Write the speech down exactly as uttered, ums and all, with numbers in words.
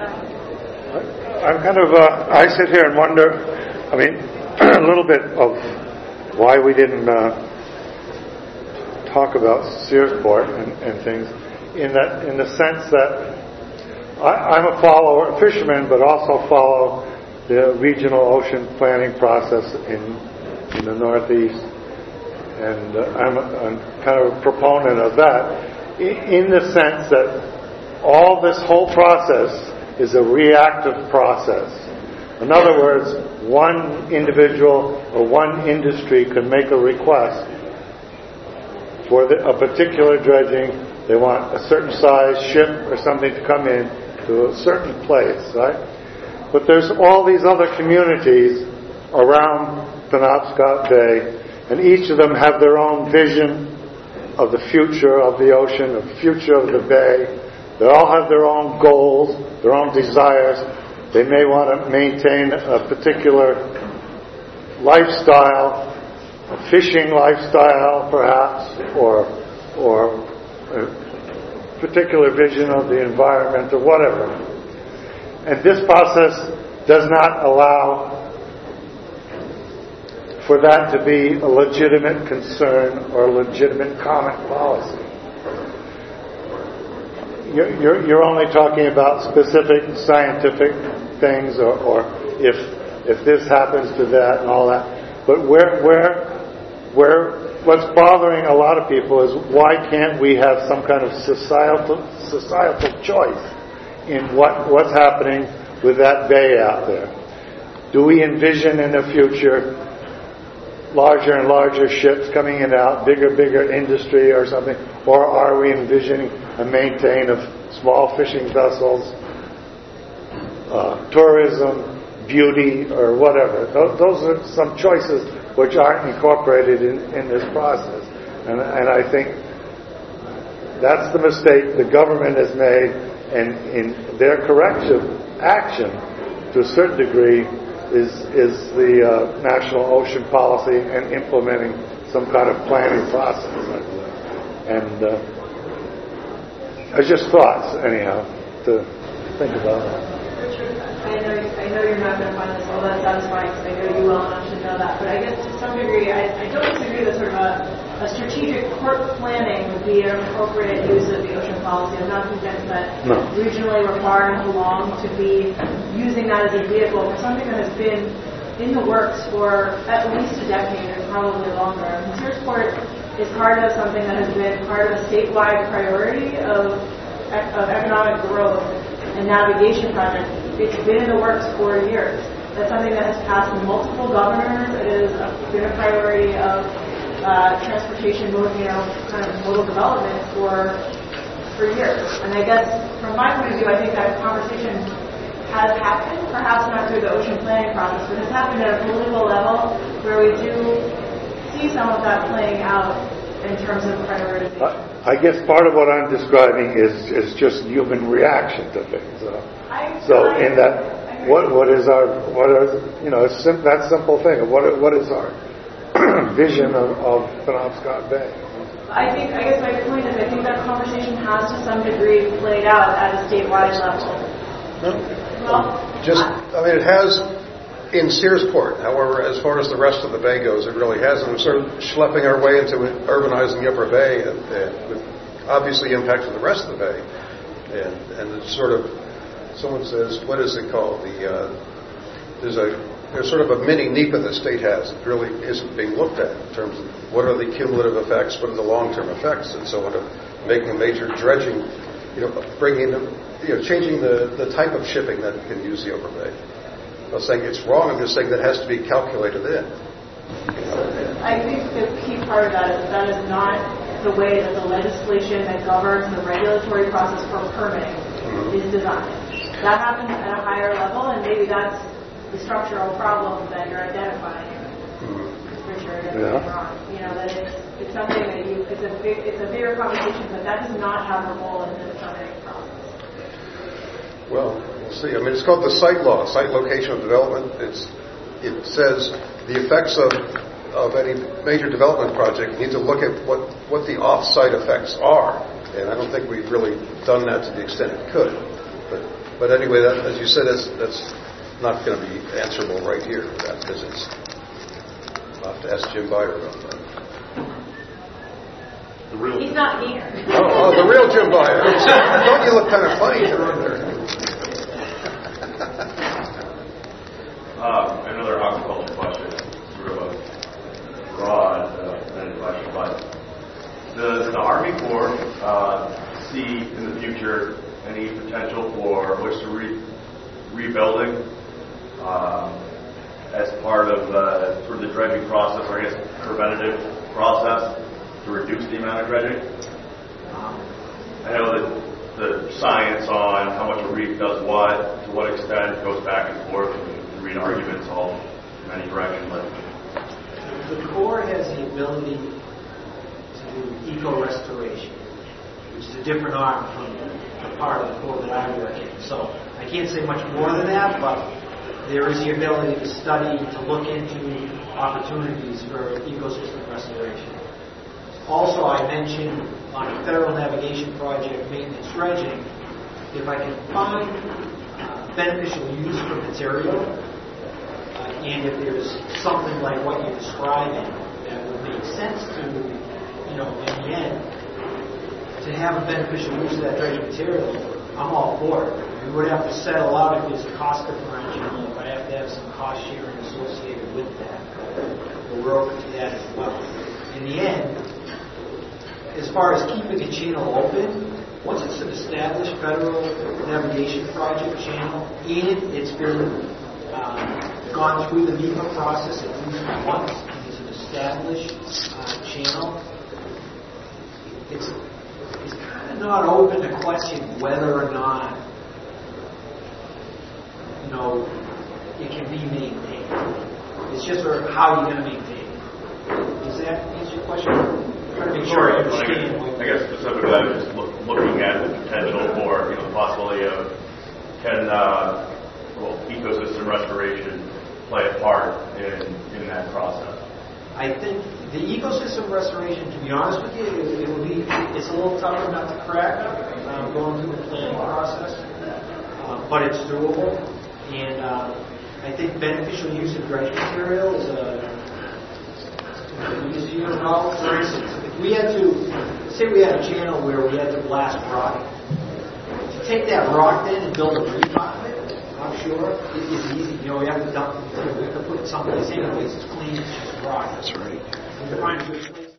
I'm kind of, uh, I sit here and wonder, I mean, a little bit of why we didn't uh, talk about Searsport and, and things, in that, in the sense that I, I'm a follower, a fisherman, but also follow the regional ocean planning process in, in the Northeast, and uh, I'm, a, I'm kind of a proponent of that, in, in the sense that all this whole process is a reactive process. In other words, one individual or one industry can make a request for the, a particular dredging. They want a certain size ship or something to come in to a certain place, right? But there's all these other communities around Penobscot Bay, and each of them have their own vision of the future of the ocean, of the future of the bay. They all have their own goals, their own desires. They may want to maintain a particular lifestyle, a fishing lifestyle perhaps, or or a particular vision of the environment or whatever. And this process does not allow for that to be a legitimate concern or a legitimate comment policy. You're, you're, you're only talking about specific scientific things, or, or if if this happens to that and all that. But where where where what's bothering a lot of people is, why can't we have some kind of societal societal choice in what what's happening with that bay out there? Do we envision in the future larger and larger ships coming in and out, bigger, bigger industry or something? Or are we envisioning a maintain of small fishing vessels, uh, tourism, beauty, or whatever? Those, those are some choices which aren't incorporated in, in this process. And, and I think that's the mistake the government has made, and in their corrective action, to a certain degree, is is the uh, National Ocean Policy and implementing some kind of planning process. And uh, it's just thoughts, anyhow, to think about that. I know, I know you're not going to find this all that satisfying, because I know you well enough to know that, but I guess to some degree, I, I don't disagree that sort of a, a strategic port planning would be an appropriate use of the ocean policy. I'm not convinced that no. regionally we're far enough along to be using that as a vehicle for something that has been in the works for at least a decade and probably longer. And Searsport is part of something that has been part of a statewide priority of, of economic growth and navigation project. It's been in the works for years. That's something that has passed multiple governors. It has been a priority of uh, transportation, you know, kind of modal development for for years. And I guess from my point of view, I think that conversation has happened, perhaps not through the ocean planning process, but it's happened at a political level where we do see some of that playing out in terms of prioritization. I guess part of what I'm describing is, is just human reaction to things. Uh, so in that, what what is our what is you know sim- that simple thing of what what is our vision of, of Penobscot Bay? I think I guess my point is I think that conversation has to some degree played out at a statewide level. No. Well, just I mean it has in Searsport. However, as far as the rest of the bay goes, it really hasn't. We're sort of schlepping our way into urbanizing the upper bay, and, and with obviously impact on the rest of the bay. And and it's sort of, someone says, what is it called? The uh, there's a there's sort of a mini NEPA the state has. It really isn't being looked at in terms of what are the cumulative effects, what are the long-term effects, and so on, of making a major dredging, you know, bringing them, you know, changing the, the type of shipping that can use the upper bay. I'm not saying it's wrong. I'm just saying that has to be calculated in. I think the key part of that is that is not the way that the legislation that governs the regulatory process for permitting mm-hmm. is designed. That happens at a higher level, and maybe that's the structural problem that you're identifying, mm-hmm. Richard, and yeah. Ron. You know, that it's, it's something that you, it's a big, it's a bigger conversation, but that does not have a role in the permitting process. Well, we'll see. I mean, it's called the site law, site location of development. It's it says the effects of of any major development project. You need to look at what what the off-site effects are, and I don't think we've really done that to the extent it could. But But anyway, that, as you said, that's, that's not going to be answerable right here, that, because it's, I'll have to ask Jim Byer about that. The real He's not here. Oh, oh, the real Jim Byer. Don't you look kind of funny around there? uh, another agricultural question, sort of a broad uh, question, but does the Army Corps uh, see in the future any potential for oyster re- rebuilding um, as part of uh, sort of the dredging process, or I guess preventative process, to reduce the amount of dredging? Um, I know that the science on how much a reef does what, to what extent, goes back and forth, and you can read arguments all in many directions. But the Corps has the ability to do eco-restoration, which is a different arm from the part of the Corps that I work in. So I can't say much more than that, but there is the ability to study, to look into opportunities for ecosystem restoration. Also, I mentioned on a federal navigation project, maintenance dredging, if I can find uh, beneficial use for material, uh, and if there's something like what you're describing that would make sense to, you know, in the end, to have a beneficial use of that dredging material, I'm all for it. We would have to settle out if there's a cost differential, if I have to have some cost sharing associated with that. But we're open to that as well. In the end, as far as keeping a channel open, once it's an established federal navigation project channel, and it's been um, gone through the NEPA process at least once, and it's an established uh, channel, it's it's kind of not open to question whether or not, you know, it can be maintained. It's just sort of how you're going to maintain it. Does that answer your question? I'm trying to make sure I understand. I guess, I guess specifically, I'm just look, looking at the potential for, you know, the possibility of can uh, well, ecosystem restoration play a part in in that process. I think the ecosystem restoration, to be honest with you, it, it would be, it's a little tougher not to crack um, going through the planning process, uh, but it's doable. And uh, I think beneficial use of dredge material is a, an easier route. For instance, if we had to, say we had a channel where we had to blast rock, to take that rock then and build a reef out of it, I'm sure it is easy. You know, we have to dump, we have to put it someplace anyways. It's clean, it's just rock. That's right. We find a good place